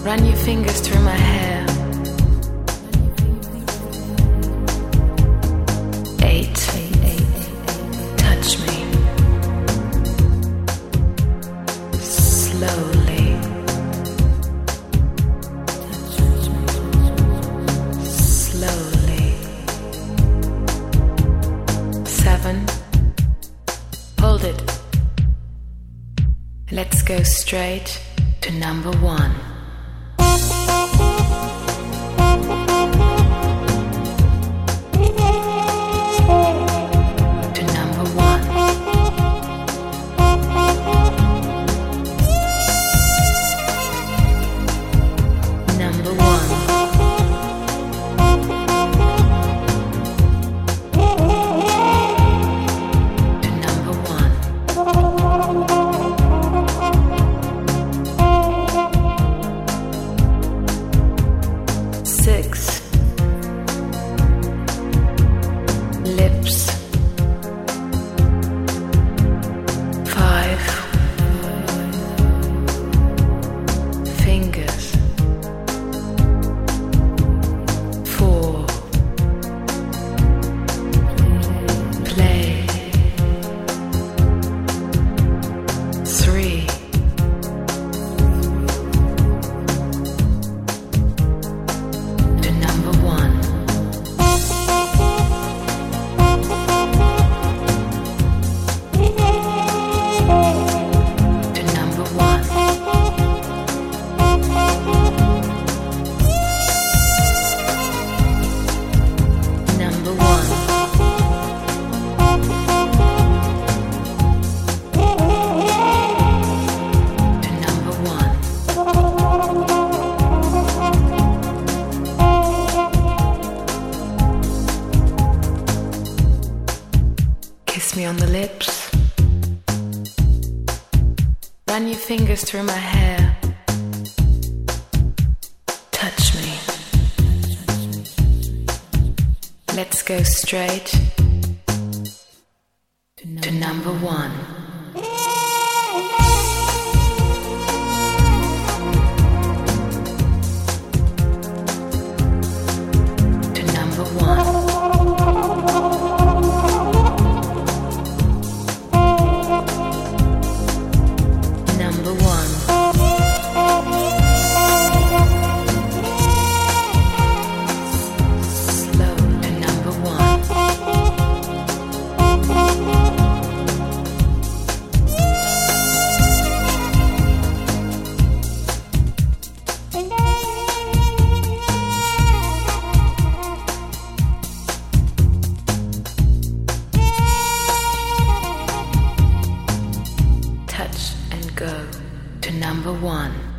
Run your fingers through my hair. 8. Touch me. Slowly. Slowly. 7. Hold it. Let's go straight to number 1. Run your fingers through my hair. Touch me. Let's go straight to number 1. Touch and go to number 1.